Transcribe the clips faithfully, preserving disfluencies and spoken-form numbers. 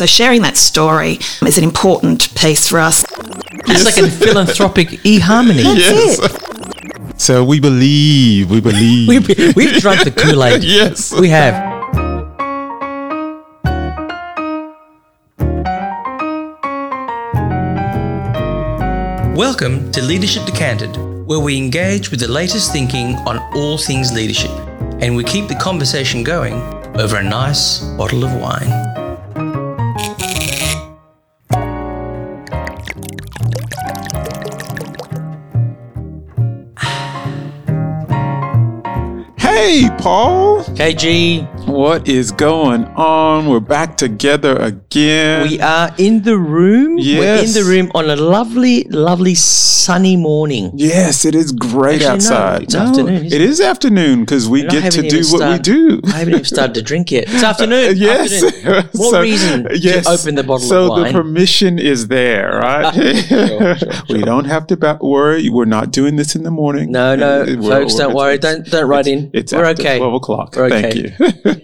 So sharing that story is an important piece for us. It's like a philanthropic eHarmony. That's Yes. it. So we believe, we believe. We've, we've drunk the Kool-Aid. Yes. We have. Welcome to Leadership Decanted, where we engage with the latest thinking on all things leadership, and we keep the conversation going over a nice bottle of wine. Hey, Paul. K G, What is going on? We're back together again. we are in the room. Yes. We're in the room on a lovely, lovely sunny morning. Yes, it is great Actually, no, outside. it's afternoon, isn't It it? is afternoon because we And I get to haven't do even what we started- do. I haven't even started to drink yet. It's afternoon. Yes. Afternoon. What So, reason yes. to open the bottle so of wine? the permission is there, right? Sure, sure, We sure. don't have to ba- worry. We're not doing this in the morning. No, no, Uh, we're- folks, we're- don't worry. it's- Don't don't write it's- in. It's We're after okay. twelve o'clock. We're Thank okay.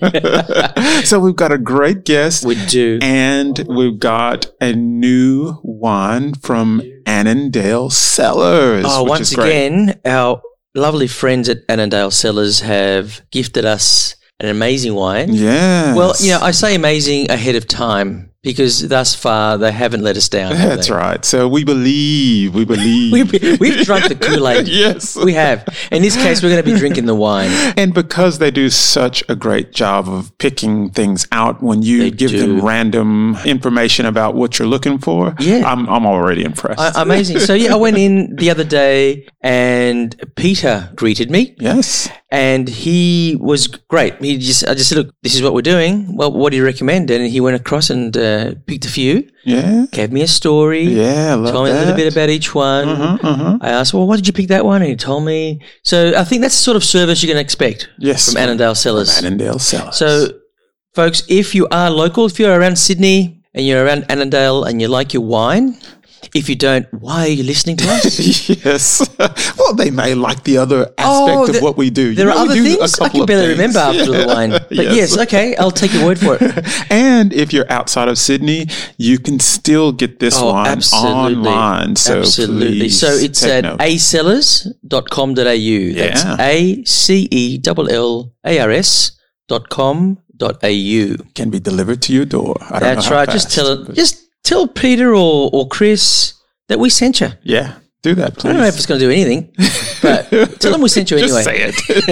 you. So we've got a great guest. We do. And we've got a new wine from Annandale Cellars. Oh, which once is great. again, our lovely friends at Annandale Cellars have gifted us an amazing wine. Yes. Well, you know, I say amazing ahead of time because thus far they haven't let us down. have That's they? right. So we believe, we believe. We've, we've drunk the Kool-Aid. Yes. We have. In this case, we're going to be drinking the wine. And because they do such a great job of picking things out when you They give do. them random information about what you're looking for, Yeah. I'm, I'm already impressed. I, amazing. So, yeah, I went in the other day and Peter greeted me. yes. And he was great. He just, I just said, look, this is what we're doing. Well, what do you recommend? And he went across and uh, picked a few, Yeah. gave me a story, Yeah. I love told me a that. little bit about each one. Uh-huh, uh-huh. I asked, well, why did you pick that one? And he told me. So I think that's the sort of service you're going to expect Yes. from Annandale Cellars. Annandale Cellars. So, folks, if you are local, if you're around Sydney and you're around Annandale and you like your wine, if you don't, why are you listening to us? yes. Well, they may like the other aspect Oh, of the- what we do. You There know, are we other do a things I couple can of barely things. remember after the wine. But yes. Yes. okay, I'll take your word for it. And if you're outside of Sydney, you can still get this Oh, wine absolutely. online. So Absolutely. please So it's take at note. a cellars dot com dot a u. That's Yeah. A C E L L A R S dot com dot a u. can be delivered to your door. I don't That's know how right. Just fast, tell it. but- Just tell Peter or, or Chris that we sent you. Yeah, do that, please. I don't know if it's going to do anything, but tell them we sent you anyway. Just say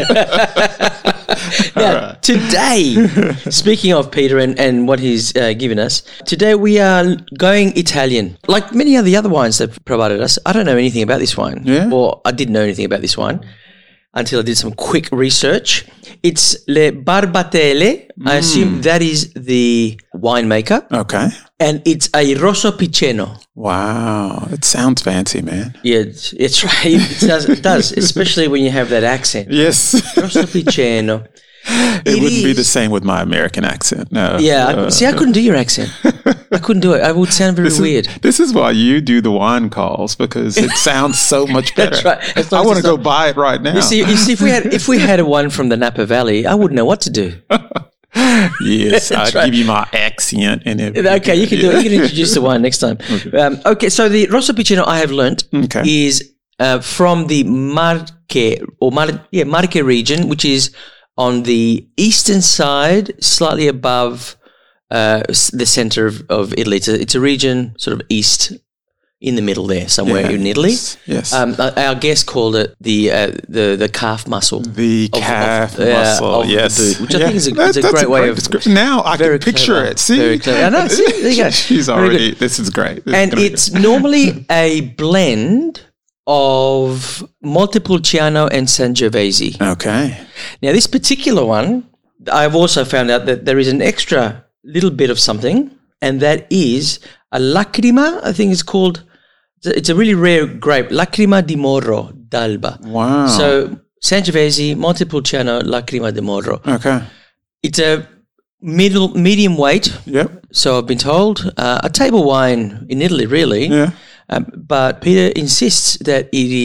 it. Now, today, speaking of Peter and, and what he's uh, given us, today we are going Italian. Like many of the other wines they've provided us, I don't know anything about this wine. Yeah? Or I didn't know anything about this wine until I did some quick research. It's Le Barbatelle. I assume that is the winemaker. Okay. And it's a Rosso Piceno. Wow. It sounds fancy, man. Yeah, it's, it's right. It does, it does, especially when you have that accent. Yes. Rosso Piceno. it It wouldn't be is- the same with my American accent. No. Yeah, I, Uh, see, I couldn't do your accent. I couldn't do it. I would sound very This is, weird. this is why you do the wine calls because it sounds so much better. That's right. As long I as want to it's go not- buy it right now. You see, you see, if we had if we had a one from the Napa Valley, I wouldn't know what to do. yes, I'd right. give you my accent and everything. Okay, you can do it. You can introduce the wine next time. Okay, um, okay so the Rosso Piceno I have learnt Okay. is uh, from the Marche or Mar- yeah Marche region, which is on the eastern side, slightly above uh, s- the center of, of Italy. It's a, it's a region sort of east, in the middle there, somewhere Yeah, in Italy. yes, yes. Um, uh, our guest called it the uh, the the calf muscle. The of- calf of- yeah, muscle, of the yes. boot, which I Yeah. think is a, That- is a that's great way of description. Now I very can picture clever, it. See, very clever. I know, see, there you go. She's Very already. good. This is great. This is And gonna be it's normally a blend of Montepulciano and Sangiovese. good. okay. Now, this particular one, I've also found out that there is an extra little bit of something, and that is a Lacrima, I think it's called. It's a really rare grape, Lacrima di Moro d'Alba. Wow. So Sangiovese, Montepulciano, Lacrima di Moro. okay. It's a middle, medium weight, Yep. so I've been told. Uh, a table wine in Italy, really. Yeah. Um, but Peter insists that it is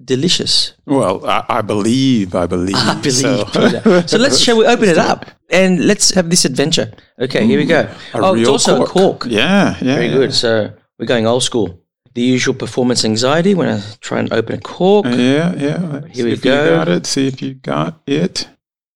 delicious. Well, I, I believe, I believe. I believe. So, so let's, shall we open it up and let's have this adventure. Okay, here we go. A Oh, it's real also cork. a cork. Yeah, yeah. Very yeah. good. So we're going old school. The usual performance anxiety when I try and open a cork. Yeah, yeah. Let's Here we see if go. You got it. See if you got it.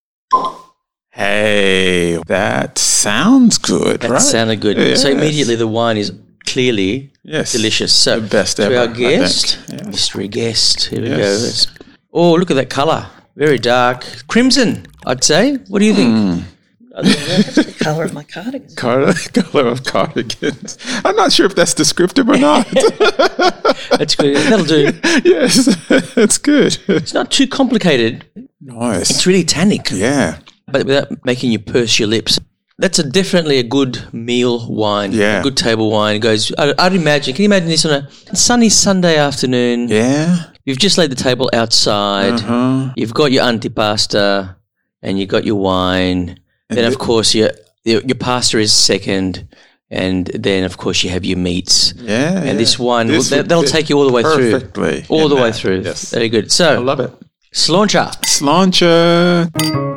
Hey, that sounds good, That right? sounded good. Yes. So immediately the wine is clearly Yes. delicious. So The best to ever, our I think. guest, Yes. mystery guest. Here we Yes. go. Let's- oh, look at that colour. Very dark. Crimson, I'd say. What do you think? Hmm. That's the colour of my cardigan. Color, color of cardigans. I'm not sure if that's descriptive or not. That's good. That'll do. Yes, that's good. It's not too complicated. Nice. It's really tannic, Yeah. but without making you purse your lips. That's a definitely a good meal wine. Yeah. A good table wine. It goes, I, I'd imagine, can you imagine this on a sunny Sunday afternoon? Yeah. You've just laid the table outside. Uh-huh. You've got your antipasta and you've got your wine. Then, of course, your, your your pasta is second. And then, of course, you have your meats. Yeah. And yeah. this wine, This that, would that'll fit take you all the way through. perfectly All in the way that. through. Yes. Very good. I So, love it. Sláinte. Sláinte.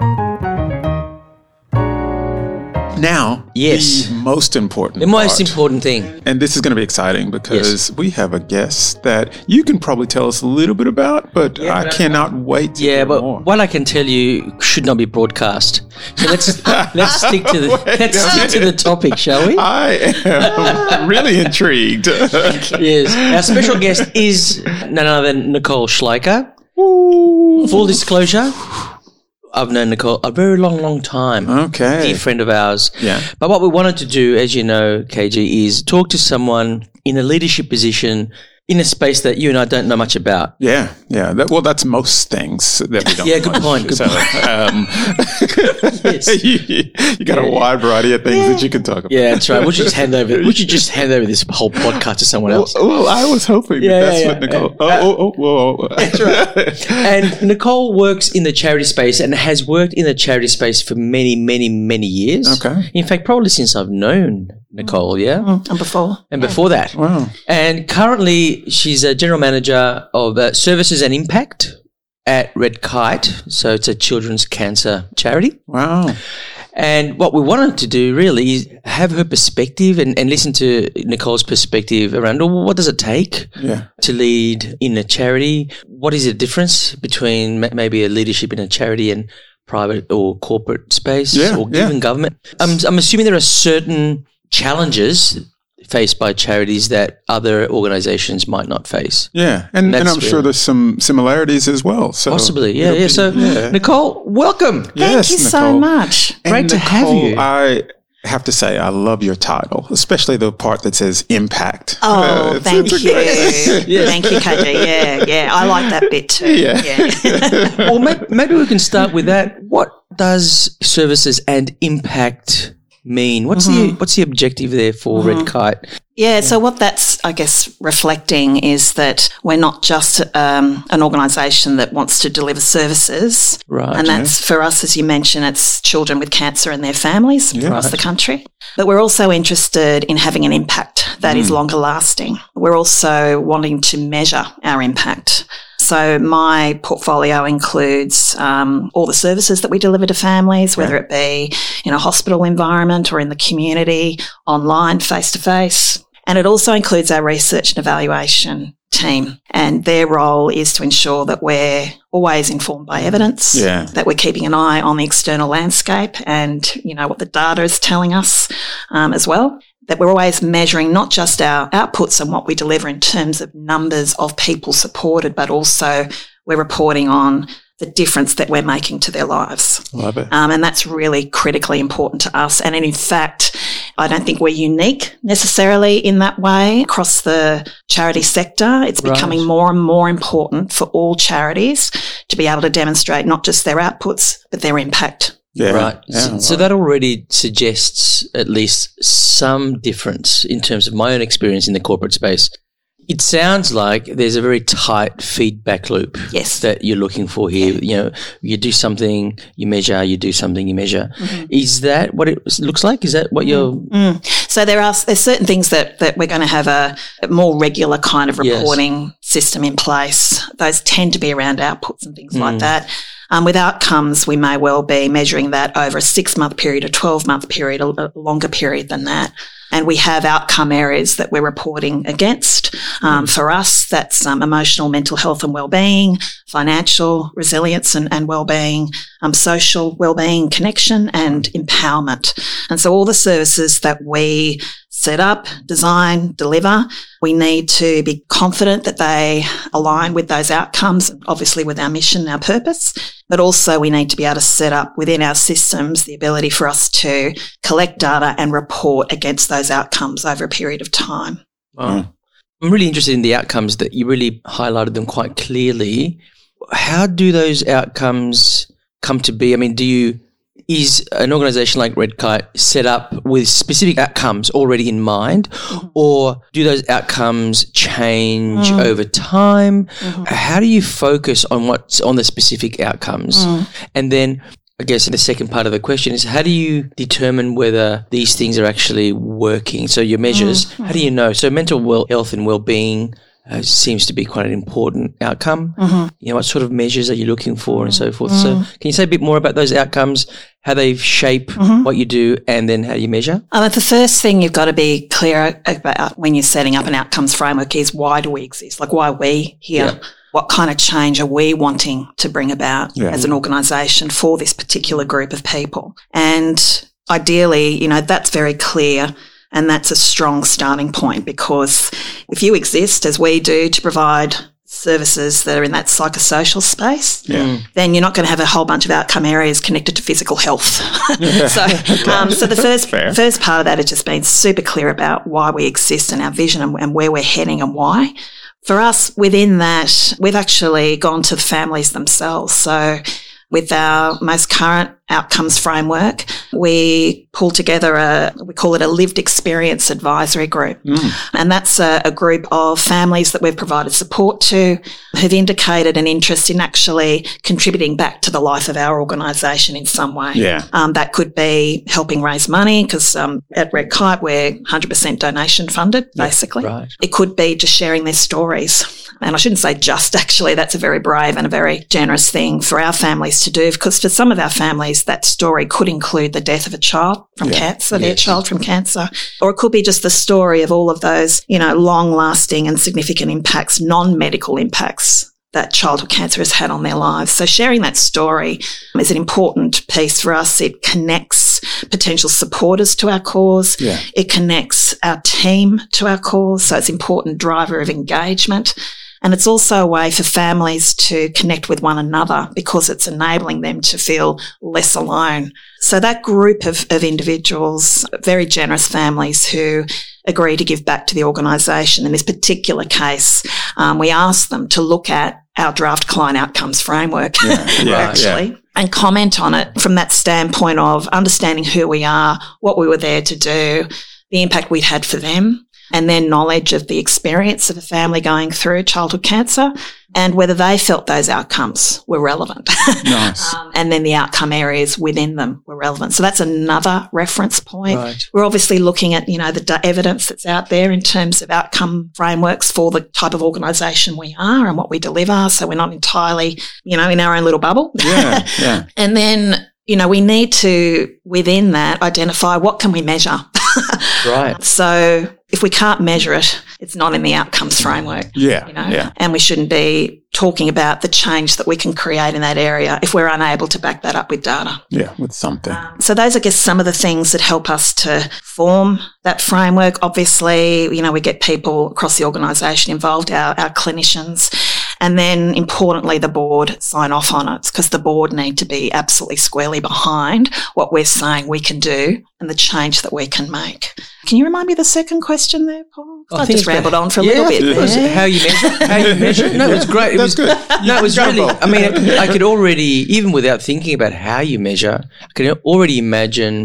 Now, Yes. the most important The most part. important thing. And this is going to be exciting because we have a guest that you can probably tell us a little bit about, but I cannot wait to Yeah, hear but more. what I can tell you should not be broadcast. So let's let's stick to the Wait let's a stick to the minute. topic, shall we? I am really intrigued. Yes. Our special guest is none other than Nicole Schleicher. Ooh. Full disclosure, I've known Nicole a very long, long time. Okay. Dear friend of ours. Yeah. But what we wanted to do, as you know, K G, is talk to someone in a leadership position in a space that you and I don't know much about. Yeah, yeah. That, well, that's most things that we don't. Yeah, good know. point, good so, Um, Yes. you, you got a wide variety of things that you can talk about. Yeah, that's right. We should just hand over. We should just hand over this whole podcast to someone Well, else. well, I was hoping Yeah, that that's yeah, what yeah. Nicole. Uh, oh, oh, oh, whoa, whoa. That's right. And Nicole works in the charity space and has worked in the charity space for many, many, many years. Okay. In fact, probably since I've known Nicole, yeah? And before. And before that. Wow. And currently, she's a general manager of uh, Services and Impact at Red Kite. So it's a children's cancer charity. Wow. And what we wanted to do really is have her perspective and, and listen to Nicole's perspective around, well, what does it take Yeah. to lead in a charity? What is the difference between ma- maybe a leadership in a charity and private or corporate space Yeah, or yeah. even government? I'm, I'm assuming there are certain challenges faced by charities that other organizations might not face. Yeah. And, and That's I'm sure really- there's some similarities as well. So Possibly, yeah, it'll yeah. be- So, yeah. Nicole, welcome. Thank Yes, you so Nicole. much. And Great to have Nicole, you. I have to say, I love your title, especially the part that says impact. Oh, Uh, it's- thank it's a you. great- Yes. Thank you, K J. Yeah, yeah. I like that bit too. Yeah. yeah. Well, maybe, maybe we can start with that. What does services and impact mean? What's the what's the objective there for Red Kite? Yeah, so what that's, I guess, reflecting is that we're not just um, an organisation that wants to deliver services. Right. And that's, for us, as you mentioned, it's children with cancer and their families across Right. the country. But we're also interested in having an impact that is longer lasting. We're also wanting to measure our impact. So my portfolio includes um, all the services that we deliver to families, whether it be in a hospital environment or in the community, online, face-to-face. And it also includes our research and evaluation team. And their role is to ensure that we're always informed by evidence, Yeah. that we're keeping an eye on the external landscape and, you know, what the data is telling us um, as well. That we're always measuring not just our outputs and what we deliver in terms of numbers of people supported, but also we're reporting on the difference that we're making to their lives. Love it. Um, and that's really critically important to us. And in fact, I don't think we're unique necessarily in that way across the charity sector. It's Right. becoming more and more important for all charities to be able to demonstrate not just their outputs, but their impact. Yeah. Right. Yeah, so, so that already suggests at least some difference in terms of my own experience in the corporate space. It sounds like there's a very tight feedback loop Yes. that you're looking for here. You know, you do something, you measure, you do something, you measure. Is that what it looks like? Is that what you're... Mm. So there are there's certain things that, that we're going to have a, a more regular kind of Yes. reporting system in place. Those tend to be around outputs and things mm. like that. Um, with outcomes, we may well be measuring that over a six-month period, a twelve-month period, a, a longer period than that. And we have outcome areas that we're reporting against. Um, for us, that's um, emotional, mental health and wellbeing, financial resilience and, and wellbeing, um, social wellbeing, connection and empowerment. And so all the services that we set up, design, deliver, we need to be confident that they align with those outcomes, obviously with our mission, our purpose, but also we need to be able to set up within our systems the ability for us to collect data and report against those outcomes over a period of time. Wow. I'm really interested in the outcomes that you really highlighted them quite clearly. How do those outcomes come to be? I mean, do you is an organisation like Red Kite set up with specific outcomes already in mind, mm-hmm. or do those outcomes change mm. over time? Mm-hmm. How do you focus on what's on the specific outcomes? Mm. And then I guess the second part of the question is, how do you determine whether these things are actually working? So your measures, mm-hmm. how do you know? So mental well health and well-being uh, seems to be quite an important outcome. Mm-hmm. You know, what sort of measures are you looking for mm-hmm. and so forth? Mm-hmm. So can you say a bit more about those outcomes, how they shape mm-hmm. what you do, and then how you measure? Uh, the first thing you've got to be clear about when you're setting up an outcomes framework is, why do we exist? Like, why are we here? Yeah. What kind of change are we wanting to bring about yeah. as an organisation for this particular group of people? And ideally, you know, that's very clear, and that's a strong starting point, because if you exist, as we do, to provide services that are in that psychosocial space, yeah. then you're not going to have a whole bunch of outcome areas connected to physical health. so, um, so the first first part of that is just being super clear about why we exist and our vision and, and where we're heading and why. For us, within that, we've actually gone to the families themselves. So with our most current outcomes framework, we pull together a, we call it a lived experience advisory group. Mm. And that's a, a group of families that we've provided support to, who've indicated an interest in actually contributing back to the life of our organisation in some way. Yeah. Um, that could be helping raise money, because um, at Red Kite we're one hundred percent donation funded, basically. Yeah, right. It could be just sharing their stories. And I shouldn't say just, actually, that's a very brave and a very generous thing for our families to do, because for some of our families, that story could include the death of a child from yeah. cancer, yes. their child from cancer, or it could be just the story of all of those, you know, long-lasting and significant impacts, non-medical impacts that childhood cancer has had on their lives. So sharing that story is an important piece for us. It connects potential supporters to our cause. Yeah. It connects our team to our cause. So it's an important driver of engagement. And it's also a way for families to connect with one another, because it's enabling them to feel less alone. So that group of, of individuals, very generous families who agree to give back to the organisation. In this particular case, um, we asked them to look at our draft client outcomes framework, yeah, yeah, actually, yeah. and comment on it from that standpoint of understanding who we are, what we were there to do, the impact we'd had for them, and their knowledge of the experience of a family going through childhood cancer, and whether they felt those outcomes were relevant. Nice. um, and then the outcome areas within them were relevant. So that's another reference point. Right. We're obviously looking at, you know, the d- evidence that's out there in terms of outcome frameworks for the type of organisation we are and what we deliver. So we're not entirely, you know, in our own little bubble. Yeah, yeah. And then, you know, we need to, within that, identify what can we measure. Right. So if we can't measure it, it's not in the outcomes framework. Yeah, you know? yeah. And we shouldn't be talking about the change that we can create in that area if we're unable to back that up with data. Yeah, with something. Um, so those are, I guess, some of the things that help us to form that framework. Obviously, you know, we get people across the organisation involved, our, our clinicians, and then importantly, the board sign off on it, because the board need to be absolutely squarely behind what we're saying we can do and the change that we can make. Can you remind me of the second question there, Paul? I, I just rambled on for a yeah, little bit. It was there. How you measure? How you measure? No, it was great. It That's was good. No, it was really. I mean, I, I could already, even without thinking about how you measure, I could already imagine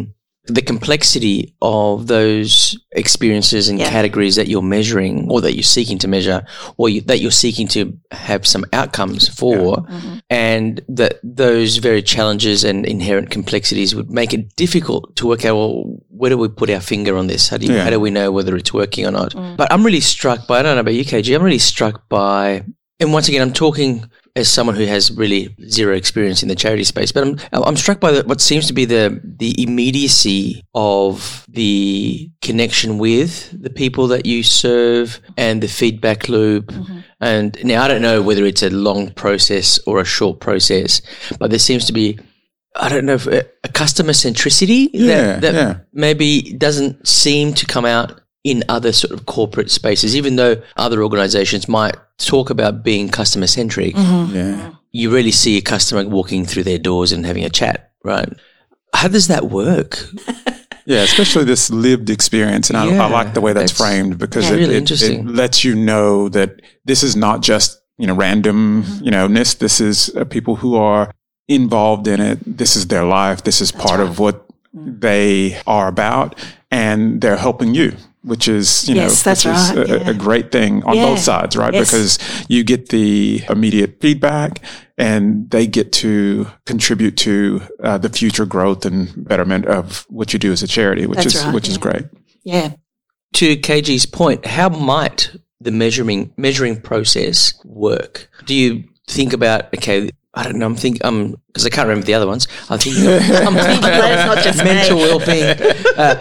the complexity of those experiences and Yeah. categories that you're measuring or that you're seeking to measure or you, that you're seeking to have some outcomes for, Mhm. and that those very challenges and inherent complexities would make it difficult to work out, well, where do we put our finger on this? How do, you, Yeah. how do we know whether it's working or not? Mm. But I'm really struck by, I don't know about you, K G, I'm really struck by, and once again, I'm talking as someone who has really zero experience in the charity space, but I'm I'm struck by the, what seems to be the the immediacy of the connection with the people that you serve and the feedback loop. Mm-hmm. And now I don't know whether it's a long process or a short process, but there seems to be, I don't know, if a, a customer centricity Yeah, that, that yeah. maybe doesn't seem to come out in other sort of corporate spaces, even though other organizations might talk about being customer centric. Mm-hmm. Yeah. You really see a customer walking through their doors and having a chat, right? How does that work? Yeah, especially this lived experience. And I, Yeah, I like the way that's, that's framed because yeah, it, really it, interesting. it lets you know that this is not just, you know, random, you know, ness. This is uh, people who are involved in it. This is their life. This is part of what they are about, and they're helping you, which is, you Yes, know, that's which is right, a, yeah. a great thing on Yeah. both sides, right? Yes. Because you get the immediate feedback and they get to contribute to uh, the future growth and betterment of what you do as a charity, which That's is, right, which is yeah. great. Yeah. To K G's point, how might the measuring measuring process work? Do you think about, okay, I don't know, I'm thinking, um, because I can't remember the other ones. I'm thinking of, I'm thinking glad it's not just of mental me. well-being. Uh,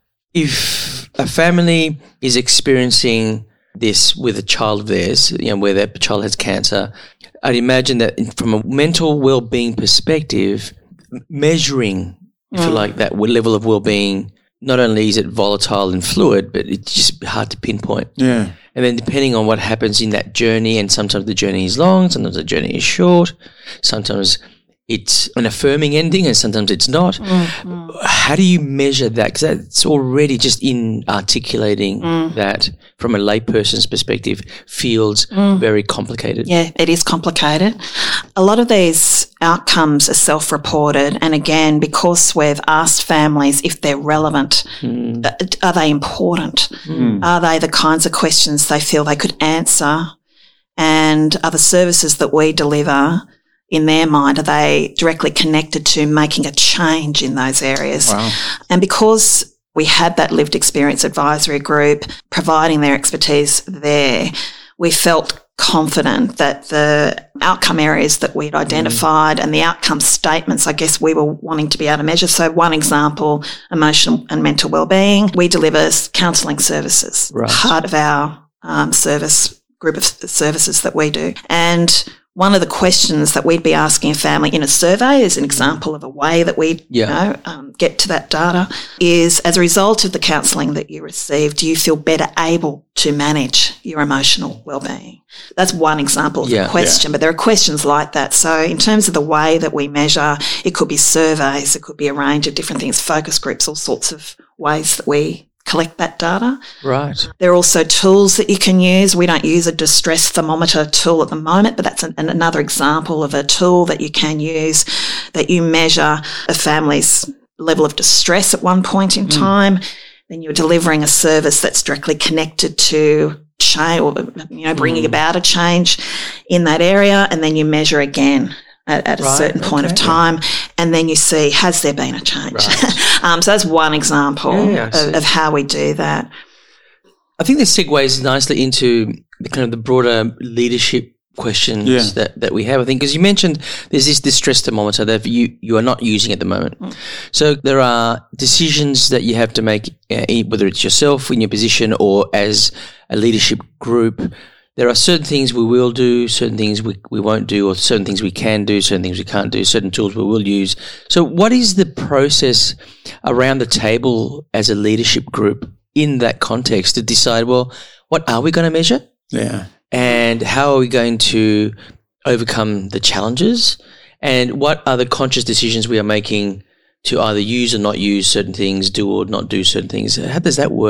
if a family is experiencing this with a child of theirs, you know, where that child has cancer, I'd imagine that in- from a mental well-being perspective, measuring, if you like, that level of well-being, not only is it volatile and fluid, but it's just hard to pinpoint. Yeah. And then depending on what happens in that journey, and sometimes the journey is long, sometimes the journey is short, sometimes it's an affirming ending and sometimes it's not. Mm-hmm. How do you measure that? Because that's already just in articulating Mm. that from a layperson's perspective feels very complicated. Yeah, it is complicated. A lot of these outcomes are self-reported, and again, because we've asked families if they're relevant, uh, are they important? Are they the kinds of questions they feel they could answer? And are the services that we deliver, in their mind, are they directly connected to making a change in those areas? Wow. And because we had that lived experience advisory group providing their expertise there, we felt confident that the outcome areas that we'd identified and the outcome statements, I guess we were wanting to be able to measure. So one example, emotional and mental wellbeing, we deliver counselling services, Right. part of our um, service group of services that we do. And one of the questions that we'd be asking a family in a survey, as an example of a way that we Yeah. you know, um, get to that data, is as a result of the counselling that you receive, do you feel better able to manage your emotional wellbeing? That's one example of Yeah, a question, but there are questions like that. So in terms of the way that we measure, it could be surveys, it could be a range of different things, focus groups, all sorts of ways that we collect that data. Right. There are also tools that you can use. We don't use a distress thermometer tool at the moment, but that's an, another example of a tool that you can use that you measure a family's level of distress at one point in time. Then you're delivering a service that's directly connected to change, or, you know, bringing about a change in that area, and then you measure again at, at a Right, certain point of okay. time, and then you see, has there been a change? Right. um, so that's one example Yeah, I see. of, of how we do that. I think this segues nicely into the kind of the broader leadership questions Yeah. that, that we have. I think because you mentioned there's this distress thermometer that you, you are not using at the moment. So there are decisions that you have to make, uh, whether it's yourself in your position or as a leadership group. There are certain things we will do, certain things we, we won't do, or certain things we can do, certain things we can't do, certain tools we will use. So what is the process around the table as a leadership group in that context to decide, well, what are we going to measure? Yeah. And how are we going to overcome the challenges? And what are the conscious decisions we are making to either use or not use certain things, do or not do certain things? How does that work?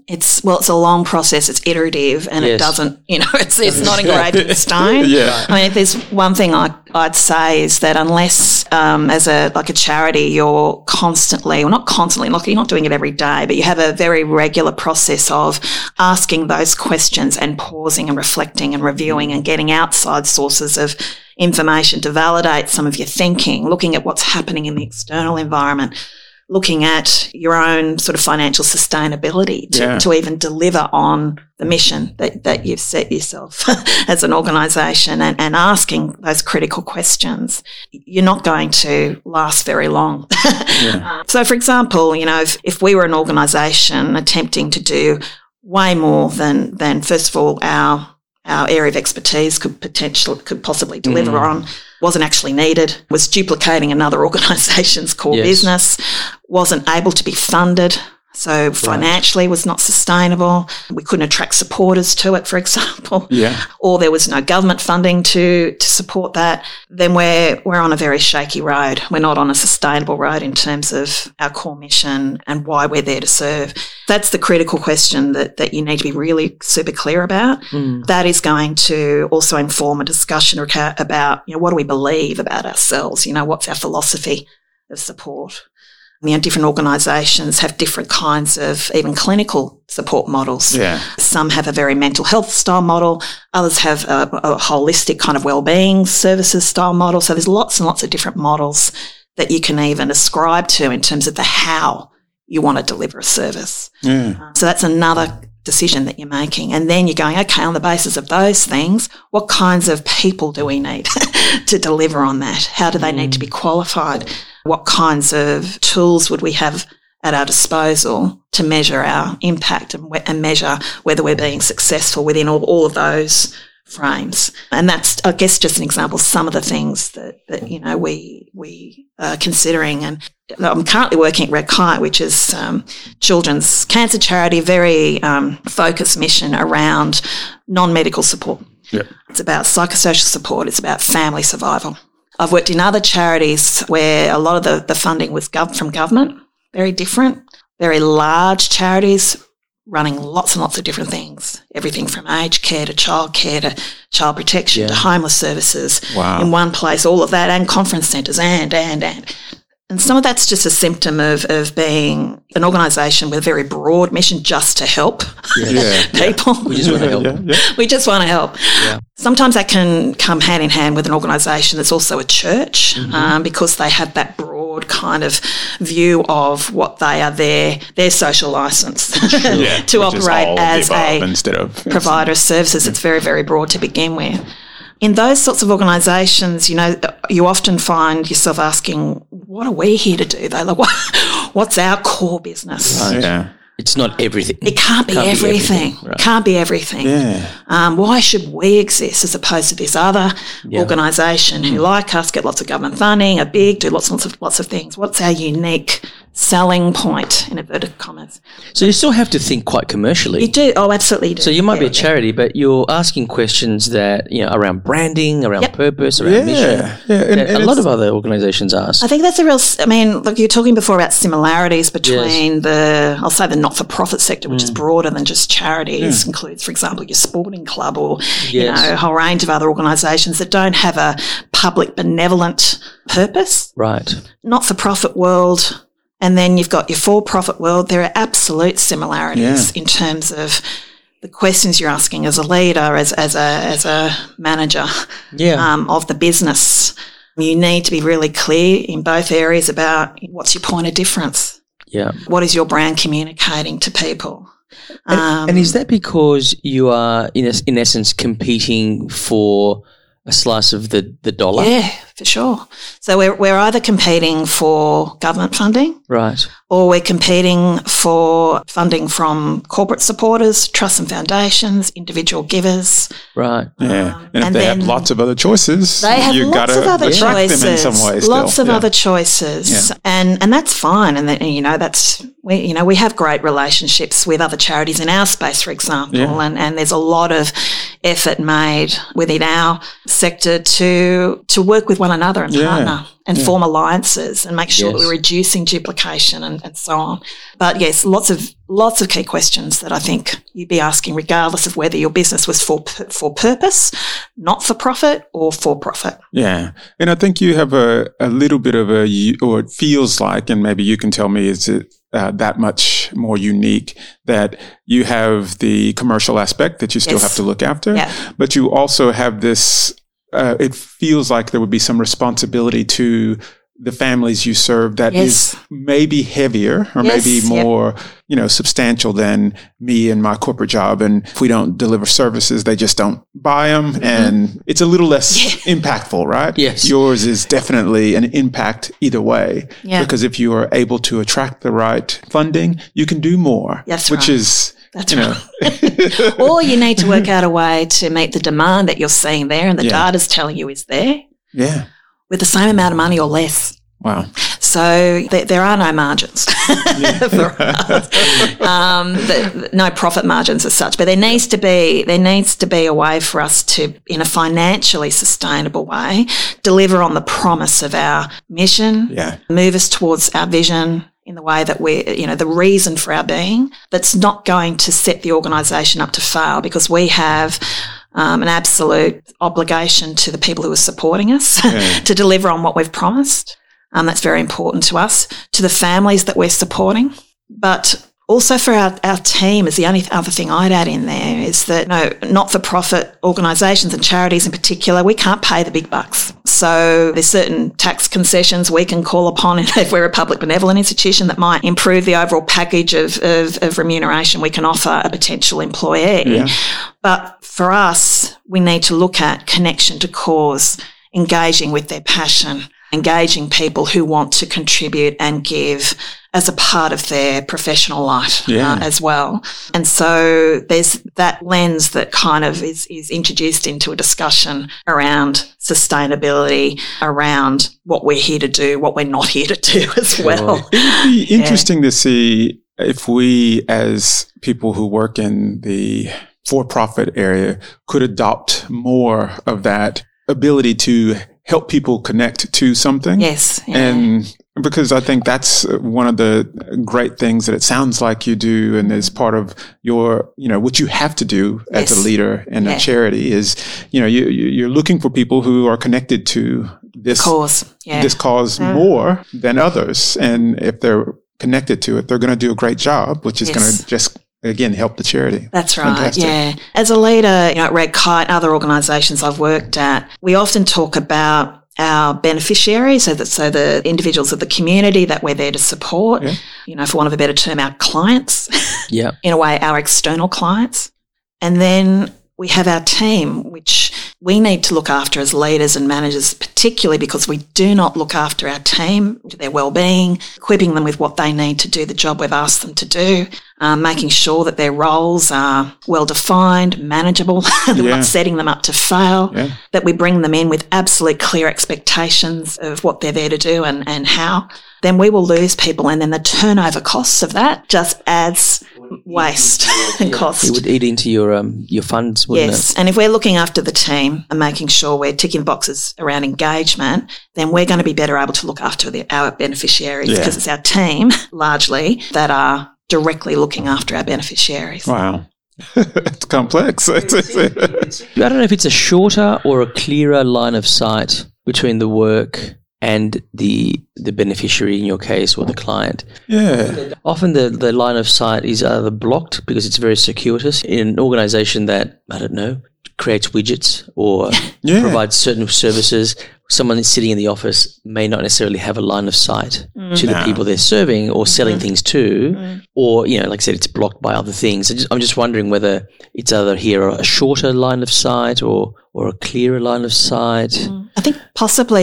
It's, well, it's a long process. It's iterative and Yes. it doesn't, you know, it's, it's not engraved in stone. Yeah. I mean, if there's one thing I, I'd say is that unless, um, as a, like a charity, you're constantly, well, not constantly, like you're not doing it every day, but you have a very regular process of asking those questions and pausing and reflecting and reviewing and getting outside sources of information to validate some of your thinking, looking at what's happening in the external environment, looking at your own sort of financial sustainability to, Yeah. to even deliver on the mission that, that you've set yourself as an organisation and, and asking those critical questions, you're not going to last very long. Yeah. So, for example, you know, if, if we were an organisation attempting to do way more than, than first of all, our our area of expertise could potentially, could possibly deliver Mm. on, wasn't actually needed, was duplicating another organisation's core Yes. business, wasn't able to be funded, so financially was not sustainable. We couldn't attract supporters to it, for example. Yeah. Or there was no government funding to to support that, then we're we're on a very shaky road. We're not on a sustainable road in terms of our core mission and why we're there to serve. That's the critical question that, that you need to be really super clear about. Mm. That is going to also inform a discussion about, you know, what do we believe about ourselves? You know, what's our philosophy of support? You know, different organisations have different kinds of even clinical support models. Yeah. Some have a very mental health style model. Others have a, a holistic kind of wellbeing services style model. So there's lots and lots of different models that you can even ascribe to in terms of the how you want to deliver a service. Yeah. So that's another decision that you're making. And then you're going, okay, on the basis of those things, what kinds of people do we need to deliver on that? How do they need to be qualified? What kinds of tools would we have at our disposal to measure our impact and, we- and measure whether we're being successful within all, all of those frames? And that's, I guess, just an example of some of the things that, that you know, we we are considering. And I'm currently working at Red Kite, which is um, children's cancer charity, very um, focused mission around non-medical support. Yeah. It's about psychosocial support. It's about family survival. I've worked in other charities where a lot of the, the funding was gov- from government, very different, very large charities running lots and lots of different things, everything from aged care to child care to child protection Yeah. to homeless services Wow. in one place, all of that, and conference centres and, and, and. And some of that's just a symptom of, of being an organisation with a very broad mission just to help Yeah. people. We just want to help. Yeah. Yeah. We just want to help. Yeah. Sometimes that can come hand in hand with an organisation that's also a church um, because they have that broad kind of view of what they are there, their social licence Yeah. to Which is operate all of the as above a instead of provider of services. It's very, very broad to begin with. In those sorts of organisations, you know, you often find yourself asking, what are we here to do? Though, like, what, what's our core business? Yeah. It's not everything. It can't be Can't be everything. everything, right. Can't be everything. Yeah. Um, why should we exist as opposed to this other Yeah. organisation who, like us, get lots of government funding, are big, do lots and lots of lots of things? What's our unique selling point, in inverted commas? So you still have to think quite commercially. You do. Oh, absolutely you do. So you might be Yeah, a charity, but you're asking questions that, you know, around branding, around Yep. purpose, around Yeah. mission. Yeah. And, that and a lot it's- of other organisations ask. I think that's a real, s- I mean, look, you're talking before about similarities between the, I'll say the not-for-profit sector, which is broader than just charities, includes, for example, your sporting club or, you Yes. know, a whole range of other organisations that don't have a public benevolent purpose. Right. Not-for-profit world, and then you've got your for-profit world. There are absolute similarities in terms of the questions you're asking as a leader, as, as, a, as a manager Yeah. um, of the business. You need to be really clear in both areas about what's your point of difference. yeah. What is your brand communicating to people? And, Um, and is that because you are, in, es- in essence, competing for a slice of the, the dollar? Yeah, for sure. So we're, we're either competing for government funding Right. or we're competing for funding from corporate supporters, trusts and foundations, individual givers. Right. Yeah. And if and they then have lots of other choices, They have you lots gotta of other attract choices. them in some way still. Lots of Yeah. other choices. Yeah. And and that's fine. And, that, you know, that's We, you know, we have great relationships with other charities in our space, for example, Yeah. and, and there's a lot of effort made within our sector to to work with one another and Yeah. partner and Yeah. form alliances and make sure that Yes. we're reducing duplication and, and so on. But yes, lots of lots of key questions that I think you'd be asking, regardless of whether your business was for for purpose, not for profit, or for profit. Yeah. And I think you have a, a little bit of a, u- or it feels like, and maybe you can tell me, is it uh, that much more unique that you have the commercial aspect that you still Yes. have to look after, Yeah. but you also have this, uh, it feels like there would be some responsibility to the families you serve that Yes. is maybe heavier or Yes, maybe yep. more, you know, substantial than me and my corporate job. And if we don't deliver services, they just don't buy them. Mm-hmm. And it's a little less impactful, right? Yes. Yours is definitely an impact either way. Yeah. Because if you are able to attract the right funding, you can do more. That's which right. is, That's you know, right. Or you need to work out a way to meet the demand that you're seeing there and the Yeah. data's telling you is there yeah. with the same amount of money or less. Wow. So th- there are no margins for us. Um, the, no profit margins as such, but there needs to be there needs to be a way for us to, in a financially sustainable way, deliver on the promise of our mission, Yeah. move us towards our vision in the way that we, you know, the reason for our being, that's not going to set the organisation up to fail, because we have um, an absolute obligation to the people who are supporting us Yeah. to deliver on what we've promised. Um, that's very important to us, to the families that we're supporting, but also for our, our team. Is the only other thing I'd add in there is that, no, not-for-profit organisations and charities in particular, we can't pay the big bucks. So there's certain tax concessions we can call upon if we're a public benevolent institution that might improve the overall package of, of, of remuneration we can offer a potential employee. Yeah. But for us, we need to look at connection to cause, engaging with their passion, engaging people who want to contribute and give as a part of their professional life Yeah. uh, as well. And so there's that lens that kind of is, is introduced into a discussion around sustainability, around what we're here to do, what we're not here to do as well. It would be interesting to see if we, as people who work in the for-profit area, could adopt more of that ability to help people connect to something. Yes. Yeah. And because I think that's one of the great things that it sounds like you do, and is part of your, you know, what you have to do as Yes. a leader in Yeah. a charity is, you know, you, you- you're looking for people who are connected to this Cause. Yeah. this cause Mm. more than others. And if they're connected to it, they're going to do a great job, which is Yes. going to just, again, help the charity. That's right. Fantastic. Yeah. As a leader, you know, at Red Kite and other organisations I've worked at, we often talk about our beneficiaries, so that so the individuals of the community that we're there to support. Yeah. You know, for want of a better term, our clients. Yeah. In a way, our external clients, and then we have our team, which we need to look after as leaders and managers, particularly because we do not look after our team, their well-being, equipping them with what they need to do the job we've asked them to do, um, making sure that their roles are well-defined, manageable, that we're Yeah. not setting them up to fail, Yeah. that we bring them in with absolute clear expectations of what they're there to do and, and how. Then we will lose people, and then the turnover costs of that just adds waste and cost. It would eat into your um your funds, wouldn't Yes, and if we're looking after the team and making sure we're ticking the boxes around engagement, then we're going to be better able to look after the, our beneficiaries, Yeah. because it's our team largely that are directly looking after our beneficiaries. Wow. It's complex. it? I don't know if it's a shorter or a clearer line of sight between the work and the the beneficiary in your case, or the client. Yeah. Often the, the line of sight is either blocked because it's very circuitous in an organization that, I don't know, creates widgets or Yeah. provides certain services. Someone that's sitting in the office may not necessarily have a line of sight to the No. people they're serving or selling things to, or, you know, like I said, it's blocked by other things. I just, I'm just wondering whether it's either here a shorter line of sight or, or a clearer line of sight. I think possibly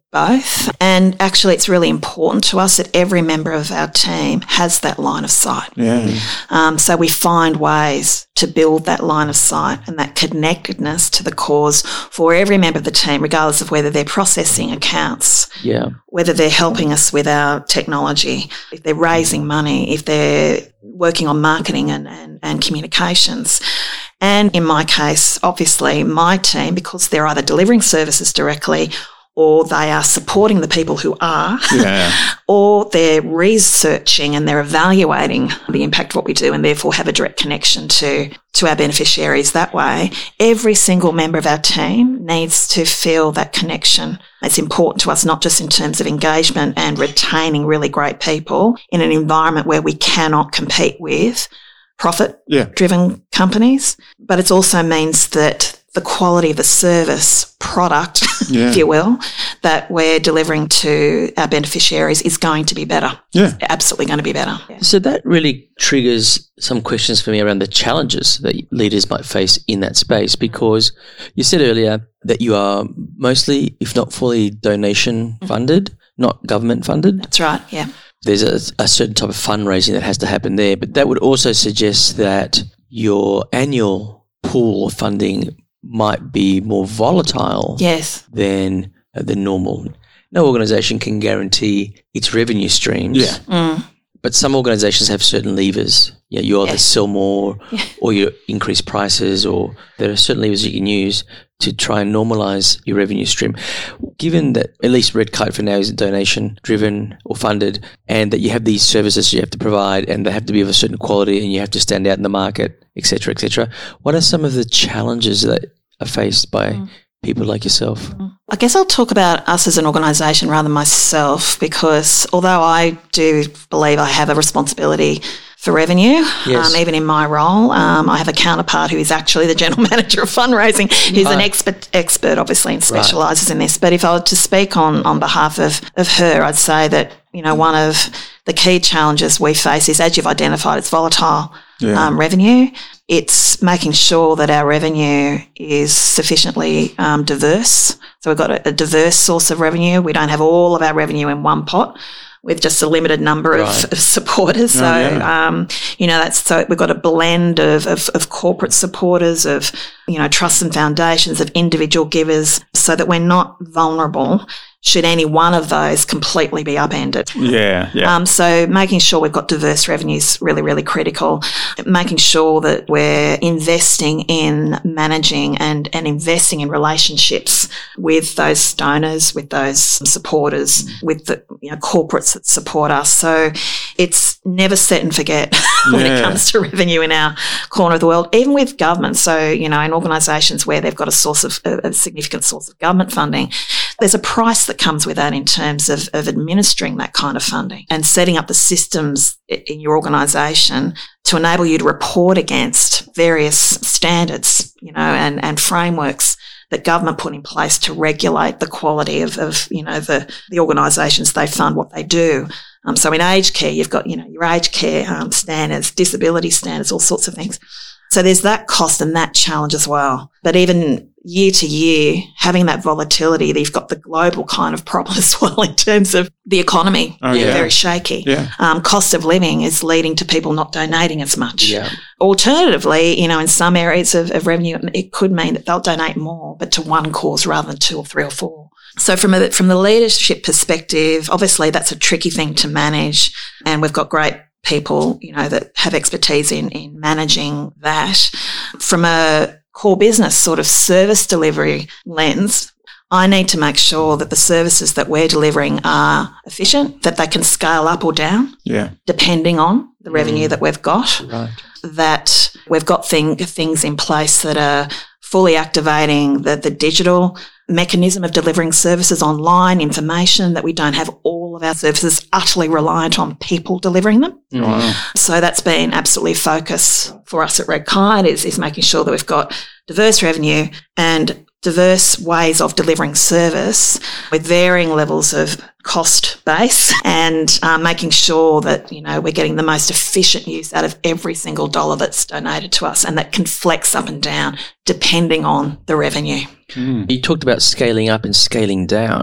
both. And actually, it's really important to us that every member of our team has that line of sight. Yeah. Um, so we find ways to build that line of sight and that connectedness to the cause for every member of the team, regardless of whether they're processing accounts, Yeah. whether they're helping us with our technology, if they're raising money, if they're working on marketing and, and, and communications. And in my case, obviously, my team, because they're either delivering services directly or they are supporting the people who are, Yeah. or they're researching and they're evaluating the impact of what we do and therefore have a direct connection to, to our beneficiaries that way. Every single member of our team needs to feel that connection. It's important to us, not just in terms of engagement and retaining really great people in an environment where we cannot compete with profit-driven Yeah. companies, but it also means that the quality of the service product, Yeah. if you will, that we're delivering to our beneficiaries is going to be better. Yeah. Absolutely going to be better. So that really triggers some questions for me around the challenges that leaders might face in that space, because you said earlier that you are mostly, if not fully, donation funded, not government funded. That's right, yeah. There's a, a certain type of fundraising that has to happen there, but that would also suggest that your annual pool of funding might be more volatile Yes. than uh, the normal. No organisation can guarantee its revenue streams. Yeah. Mm. But some organisations have certain levers. Yeah, you either Yes. sell more or you increase prices, or there are certain levers you can use to try and normalise your revenue stream. Given that at least Red Kite for now is donation driven or funded, and that you have these services you have to provide and they have to be of a certain quality and you have to stand out in the market, et cetera, et cetera, what are some of the challenges that are faced by mm. people like yourself? I guess I'll talk about us as an organisation rather than myself, because although I do believe I have a responsibility for revenue, yes. um, even in my role, um, I have a counterpart who is actually the general manager of fundraising, who's right. an expert, expert obviously, and specialises right. in this. But if I were to speak on, on behalf of, of her, I'd say that, you know, one of the key challenges we face is, as you've identified, it's volatile yeah. um, revenue. It's making sure that our revenue is sufficiently um, diverse. So we've got a, a diverse source of revenue. We don't have all of our revenue in one pot with just a limited number right. of, of supporters. So, oh, yeah. um, you know, that's so we've got a blend of, of, of corporate supporters, of, you know, trusts and foundations, of individual givers, so that we're not vulnerable should any one of those completely be upended. Yeah, yeah. Um, so making sure we've got diverse revenues really, really critical. Making sure that we're investing in managing and, and investing in relationships with those donors, with those supporters, mm. with the you know, corporates that support us. So it's never set and forget when yeah. it comes to revenue in our corner of the world, even with government. So, you know, in organisations where they've got a source of a, a significant source of government funding, there's a price that comes with that in terms of, of administering that kind of funding and setting up the systems in your organisation to enable you to report against various standards, you know, and, and frameworks that government put in place to regulate the quality of, of you know, the, the organisations they fund, what they do. Um, so in aged care, you've got, you know, your aged care um, standards, disability standards, all sorts of things. So there's that cost and that challenge as well. But even year to year, having that volatility, you've got the global kind of problem as well in terms of the economy oh, being yeah. very shaky. Yeah. Um, cost of living is leading to people not donating as much. Yeah. Alternatively, you know, in some areas of, of revenue, it could mean that they'll donate more, but to one cause rather than two or three or four. So from a, from the leadership perspective, obviously that's a tricky thing to manage, and we've got great people, you know, that have expertise in, in managing that. From a core business sort of service delivery lens, I need to make sure that the services that we're delivering are efficient, that they can scale up or down, yeah. depending on the revenue mm. that we've got, right. that we've got thing, things in place that are fully activating the, the digital mechanism of delivering services online, information, that we don't have all of our services utterly reliant on people delivering them. Mm. Wow. So that's been absolutely focus for us at Red Kite, is, is making sure that we've got diverse revenue and diverse ways of delivering service with varying levels of cost base, and uh, making sure that, you know, we're getting the most efficient use out of every single dollar that's donated to us, and that can flex up and down depending on the revenue. Mm. You talked about scaling up and scaling down.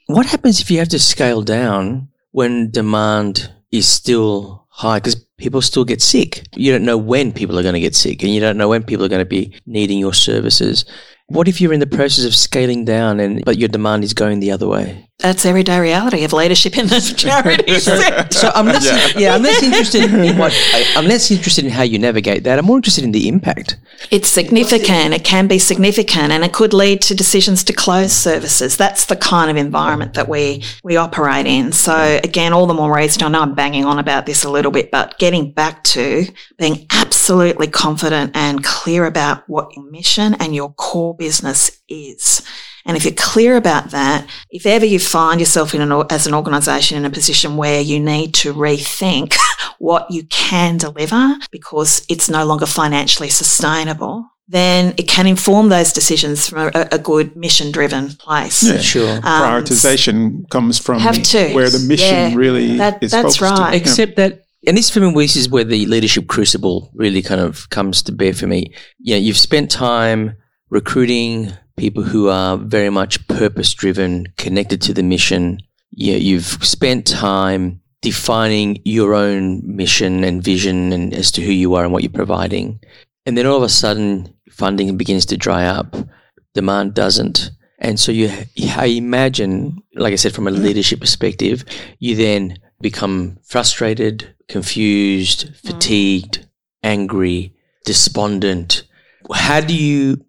what happens if you have to scale down when demand is still high? Because people still get sick. You don't know when people are going to get sick, and you don't know when people are going to be needing your services. What if you're in the process of scaling down and but your demand is going the other way? That's everyday reality of leadership in the charity sector. So I'm less, yeah. yeah, I'm less interested in what I'm less interested in how you navigate that. I'm more interested in the impact. It's significant. It can be significant, and it could lead to decisions to close services. That's the kind of environment that we we operate in. So again, all the more reason. I know I'm banging on about this a little bit, but getting back to being absolutely confident and clear about what your mission and your core business is. And if you're clear about that, if ever you find yourself in an, as an organisation in a position where you need to rethink what you can deliver because it's no longer financially sustainable, then it can inform those decisions from a, a good mission-driven place. Yeah, sure. Um, Prioritization comes from have to. where the mission yeah, really that, is that's focused. right. Except that, and this for me, this is where the leadership crucible really kind of comes to bear for me. Yeah, you've spent time recruiting people who are very much purpose-driven, connected to the mission. Yeah, you've spent time defining your own mission and vision and as to who you are and what you're providing. And then all of a sudden, funding begins to dry up. Demand doesn't. And so you, I imagine, like I said, from a leadership perspective, you then become frustrated, confused, fatigued, angry, despondent. How do you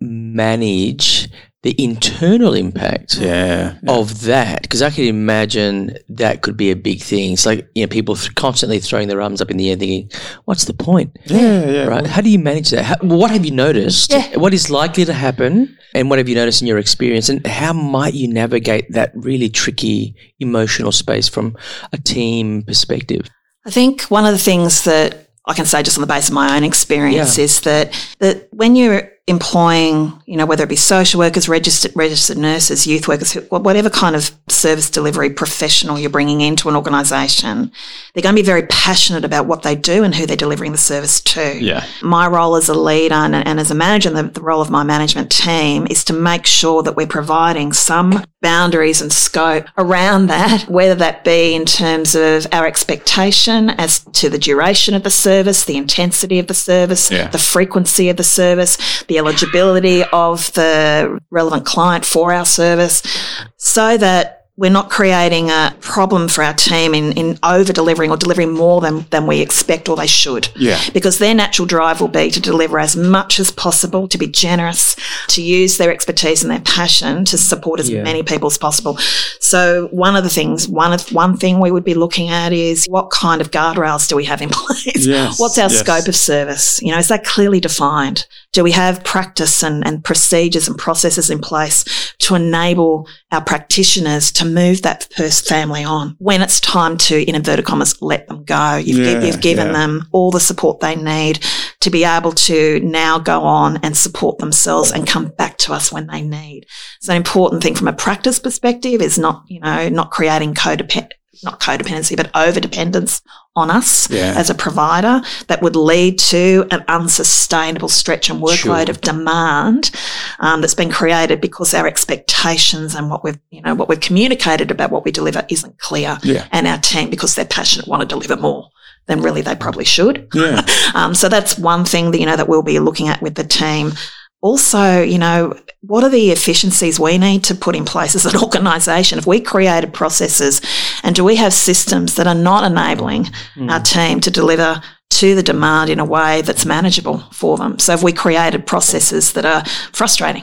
manage the internal impact yeah, yeah. of that? Because I can imagine that could be a big thing. It's like, you know, people th- constantly throwing their arms up in the air thinking, what's the point? Yeah, yeah. Right? How do you manage that? How, what have you noticed? Yeah. What is likely to happen? And what have you noticed in your experience? And how might you navigate that really tricky emotional space from a team perspective? I think one of the things that I can say just on the basis of my own experience yeah. is that that when you're employing, you know, whether it be social workers, registered registered nurses, youth workers, whatever kind of service delivery professional you're bringing into an organisation, they're going to be very passionate about what they do and who they're delivering the service to. Yeah. My role as a leader and, and as a manager, and the, the role of my management team is to make sure that we're providing some boundaries and scope around that, whether that be in terms of our expectation as to the duration of the service, the intensity of the service, yeah. the frequency of the service, the eligibility of the relevant client for our service, so that we're not creating a problem for our team in, in over-delivering or delivering more than, than we expect or they should. Yeah. Because their natural drive will be to deliver as much as possible, to be generous, to use their expertise and their passion to support as yeah. many people as possible. So one of the things, one of one thing we would be looking at is what kind of guardrails do we have in place? Yes. What's our yes. scope of service? You know, is that clearly defined? Do we have practice and, and procedures and processes in place to enable our practitioners to move that first family on when it's time to, in inverted commas, let them go? You've, yeah, you've given yeah. them all the support they need to be able to now go on and support themselves and come back to us when they need. So an important thing from a practice perspective is not, you know, not creating codependent, not codependency, but over-dependence on us yeah. as a provider that would lead to an unsustainable stretch and workload Sure. of demand um, that's been created because our expectations and what we've, you know, what we've communicated about what we deliver isn't clear. Yeah. And our team, because they're passionate, want to deliver more than really they probably should. Yeah. um, so that's one thing that, you know, that we'll be looking at with the team. Also, you know, what are the efficiencies we need to put in place as an organisation? If we created processes, and do we have systems that are not enabling mm. our team to deliver to the demand in a way that's manageable for them? So if we created processes that are frustrating,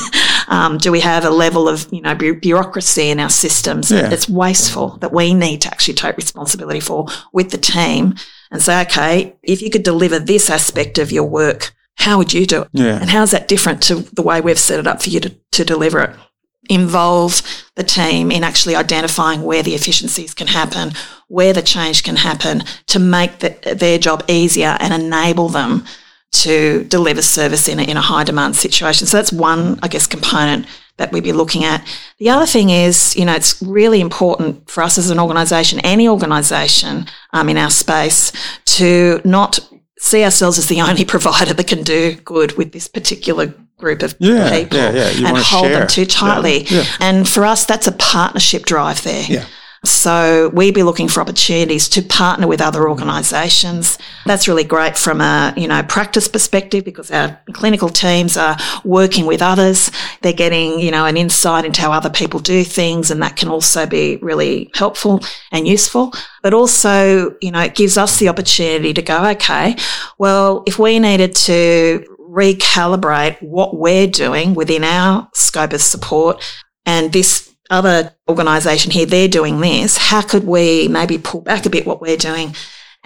um, do we have a level of, you know, bu- bureaucracy in our systems yeah. that's wasteful that we need to actually take responsibility for with the team and say, okay, if you could deliver this aspect of your work, how would you do it? Yeah. And how's that different to the way we've set it up for you to, to deliver it? Involve the team in actually identifying where the efficiencies can happen, where the change can happen to make the, their job easier and enable them to deliver service in a, in a high demand situation. So that's one, I guess, component that we'd be looking at. The other thing is, you know, it's really important for us as an organisation, any organisation um, in our space, to not see ourselves as the only provider that can do good with this particular group of Yeah, people yeah, yeah. You and wanna hold share. them too tightly. Yeah, yeah. And for us, that's a partnership drive there. Yeah. So we'd be looking for opportunities to partner with other organisations. That's really great from a, you know, practice perspective because our clinical teams are working with others. They're getting, you know, an insight into how other people do things, and that can also be really helpful and useful. But also, you know, it gives us the opportunity to go, okay, well, if we needed to recalibrate what we're doing within our scope of support and this other organisation here, they're doing this, how could we maybe pull back a bit what we're doing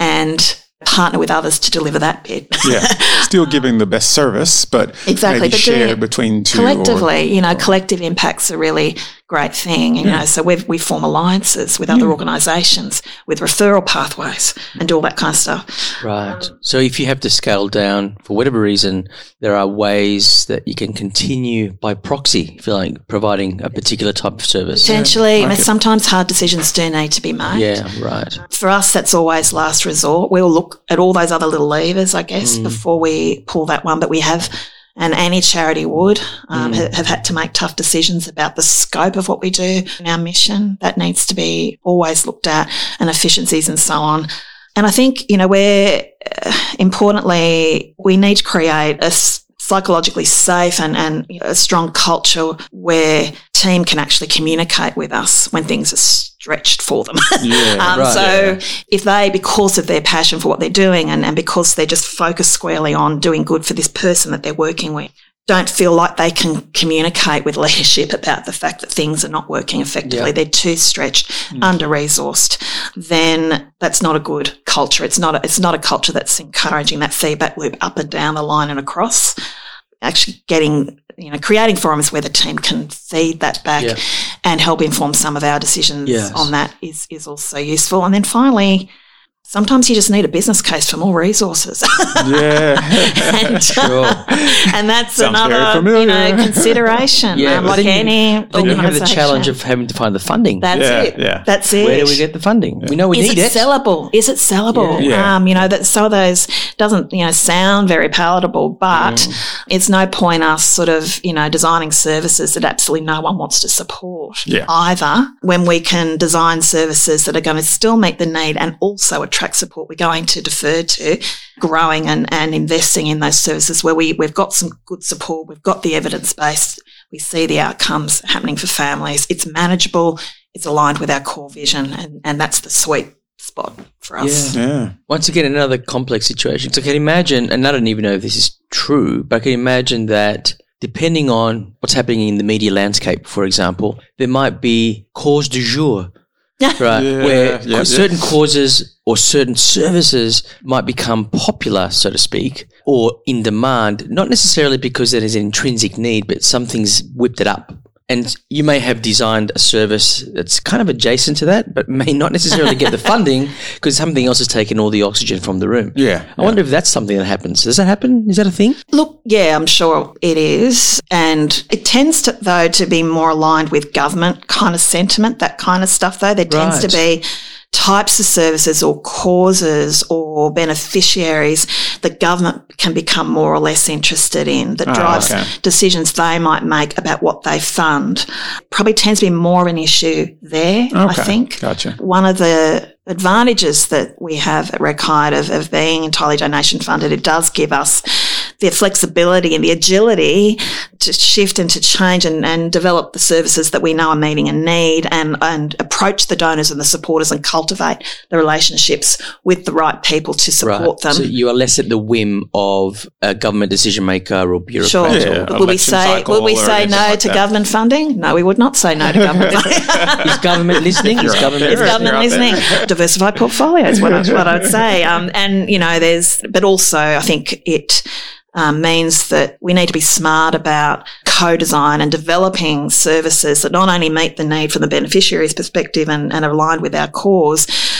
and partner with others to deliver that bit? Yeah, still giving the best service, but exactly, maybe but share between two. Collectively, or, you know, collective impact's a really great thing. You Yeah. know, so we we form alliances with other Yeah. organisations with referral pathways and all that kind of stuff. Right. So if you have to scale down for whatever reason, there are ways that you can continue by proxy, if you like, providing a particular type of service. Potentially, like I mean, it. sometimes hard decisions do need to be made. Yeah, right. For us, that's always last resort. We'll look at all those other little levers, I guess, Mm. before we pull that one. But we have, and any charity would, um, ha- have had to make tough decisions about the scope of what we do and our mission. That needs to be always looked at, and efficiencies and so on. And I think, you know, we're, uh, importantly, we need to create a s- psychologically safe and, and you know, a strong culture where team can actually communicate with us when things are stretched for them. Yeah, um, right, so yeah. if they, because of their passion for what they're doing and, and because they're just focused squarely on doing good for this person that they're working with, don't feel like they can communicate with leadership about the fact that things are not working effectively, Yeah. they're too stretched, Mm. under-resourced, then that's not a good culture. It's not a, it's not a culture that's encouraging that feedback loop up and down the line and across. Actually getting, you know, creating forums where the team can feed that back Yeah. and help inform some of our decisions Yes. on that is, is also useful. And then finally, sometimes you just need a business case for more resources. Yeah. and, Sure. and that's Sounds very another, familiar. you know, consideration. Yeah, um, but like then you- any Then you have the organisation. challenge of having to find the funding. That's Yeah, it. yeah. That's it. Where do we get the funding? We know we Is need it, it. sellable? Is it sellable? Yeah. Yeah. Um, you know, that some of those doesn't, you know, sound very palatable, but Mm. it's no point us sort of, you know, designing services that absolutely no one wants to support Yeah. either, when we can design services that are going to still meet the need and also attract support. We're going to defer to growing and, and investing in those services where we, we've got some good support, we've got the evidence base, we see the outcomes happening for families, it's manageable, it's aligned with our core vision, and, and that's the sweet spot for us. Yeah. Yeah. Once again, another complex situation. So I can imagine, and I don't even know if this is true, but I can imagine that depending on what's happening in the media landscape, for example, there might be cause du jour, right? Yeah, where yeah, certain yeah. causes or certain services might become popular, so to speak, or in demand, not necessarily because there is an intrinsic need, but something's whipped it up. And you may have designed a service that's kind of adjacent to that, but may not necessarily get the funding because something else has taken all the oxygen from the room. Yeah. I wonder if that's something that happens. Does that happen? Is that a thing? Look, yeah, I'm sure it is. And it tends to, though, to be more aligned with government kind of sentiment, that kind of stuff, though. There tends to Right. be types of services or causes or beneficiaries that government can become more or less interested in that Oh, drives okay. decisions they might make about what they fund. Probably tends to be more of an issue there, I Okay. think. Gotcha. One of the advantages that we have at Redkite of, of being entirely donation funded, it does give us the flexibility and the agility to shift and to change and, and develop the services that we know are meeting a need and, and approach the donors and the supporters and cultivate the relationships with the right people to support them. So you are less at the whim of a government decision maker or bureaucrat. Sure. Yeah, Or, Will we election say cycle will we or say anything no like to that. government funding? No, we would not say no to government funding. is government listening? Is You're out government there. Is You're government out listening? there. Diversified portfolios, what, I, what I would say. Um, and, you know, there's, but also I think it um, means that we need to be smart about co-design and developing services that not only meet the need from the beneficiary's perspective and, and are aligned with our cause,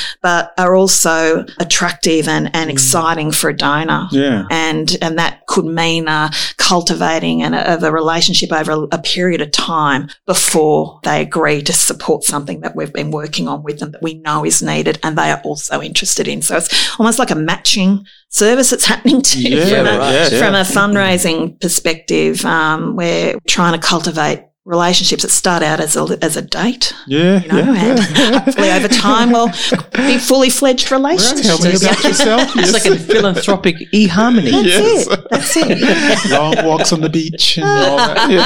but are also attractive and, and exciting for a donor. Yeah. And and that could mean uh, cultivating an, of a relationship over a, a period of time before they agree to support something that we've been working on with them that we know is needed and they are also interested in. So it's almost like a matching service that's happening to Yeah, from, a, right, yeah. from a fundraising perspective. Um, we're trying to cultivate relationships that start out as a, as a date, Yeah. you know, yeah, and yeah. hopefully over time will be fully fledged relationships. Tell me about yourself. It's like a philanthropic e-harmony. That's Yes. it. That's it. Long walks on the beach and all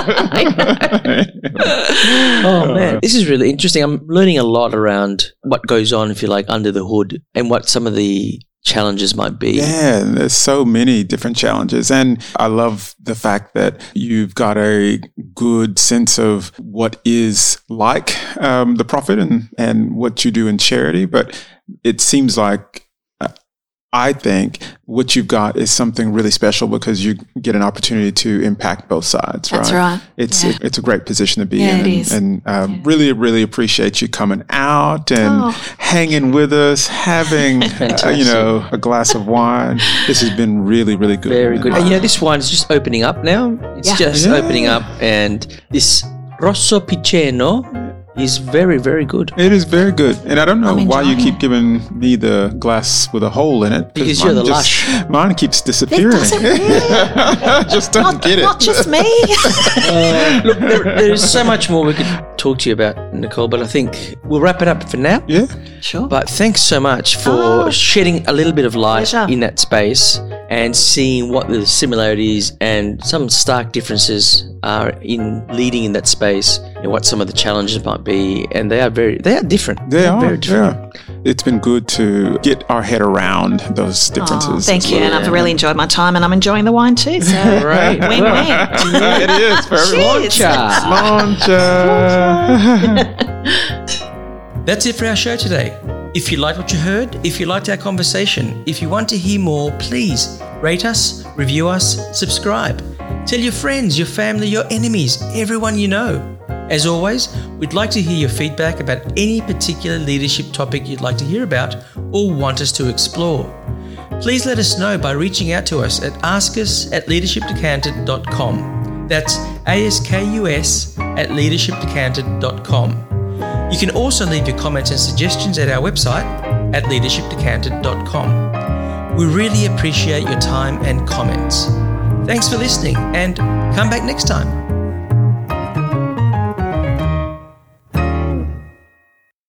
that. Yeah. Oh man, this is really interesting. I'm learning a lot around what goes on, if you like, under the hood and what some of the challenges might be. Yeah, there's so many different challenges. And I love the fact that you've got a good sense of what is like um, the profit and, and what you do in charity. But it seems like, uh, I think what you've got is something really special because you get an opportunity to impact both sides. That's right. right. It's Yeah. it, it's a great position to be Yeah, in, it and, is. and um, Yeah. really, really appreciate you coming out and Oh. hanging with us, having uh, you know a glass of wine. This has been really, really good. Very man. good. And you know, this wine's just opening up now. It's Yeah. just Yeah. opening up, and this Rosso Piceno is very, very good. It is very good, and I don't know I'm why you enjoying keep it. giving me the glass with a hole in it. Because you're mine the just- lush. Mine keeps disappearing. doesn't really. Just don't Not, get it. not just me. Uh, look, there, there is so much more we could talk to you about, Nicole, but I think we'll wrap it up for now. Yeah. Sure. But thanks so much for Oh. shedding a little bit of light Pleasure. in that space and seeing what the similarities and some stark differences are in leading in that space and what some of the challenges might be. And they are very, they are different. They They're are. very different. Yeah. It's been good to get our head around those differences. Oh, thank as you. well. And I've really enjoyed my time and I'm enjoying the wine too. So Right. win-win. It is for everyone. Cheers. Launcher. That's it for our show today. If you liked what you heard, if you liked our conversation, if you want to hear more, please rate us, review us, subscribe. Tell your friends, your family, your enemies, everyone you know. As always, we'd like to hear your feedback about any particular leadership topic you'd like to hear about or want us to explore. Please let us know by reaching out to us at askus at leadership decanted dot com. That's A S K U S at leadership decanted dot com. You can also leave your comments and suggestions at our website at leadership decanted dot com. We really appreciate your time and comments. Thanks for listening and come back next time.